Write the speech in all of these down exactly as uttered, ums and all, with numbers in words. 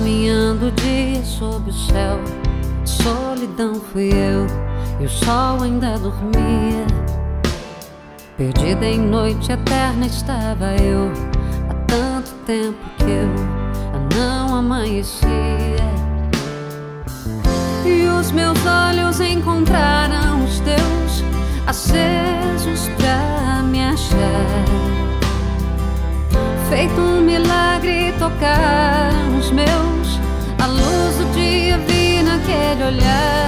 Caminhando o dia sob o céu, solidão fui eu e o sol ainda dormia. Perdida em noite eterna estava eu, há tanto tempo que eu não amanhecia. E os meus olhos encontraram os teus, acesos pra me achar. Feito um milagre tocaram os meus, a luz do dia vi naquele olhar.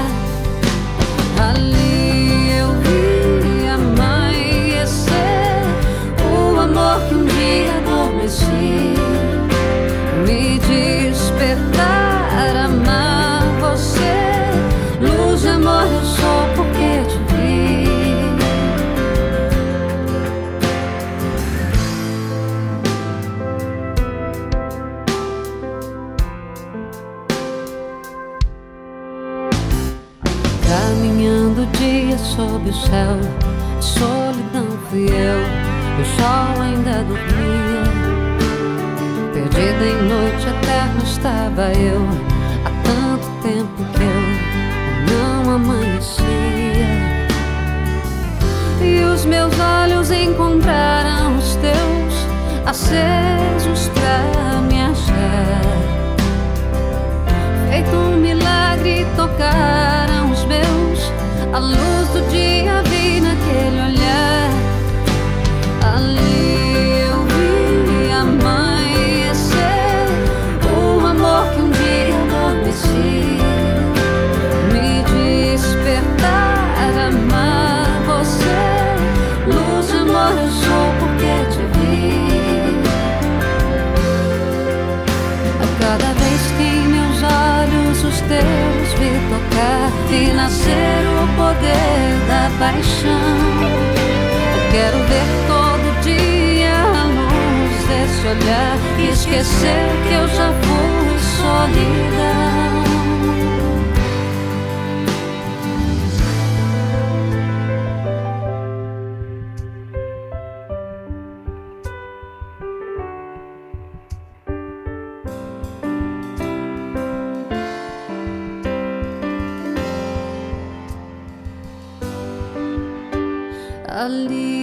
Ali eu vi amanhecer o amor que um dia adormeci, me despertar, amar você. Luz de amor eu sou porque te vi. Caminhando o dia sob o céu, solidão fui eu, e o sol ainda dormia. Perdida em noite eterna estava eu, há tanto tempo que eu não amanhecia. E os meus olhos encontraram os teus, acesos pra me achar. Feito um milagre tocaram os meus, a luz do dia vi naquele olhar. Ali eu vi amanhecer o amor que um dia adormeci, me despertar, amar você. Luz de amor eu sou porque te vi. A cada vez que em meus olhos os teus vi tocar, vi nascer o poder da paixão. Eu quero ver todo dia a luz desse olhar e esquecer que eu já fui solidão. Ali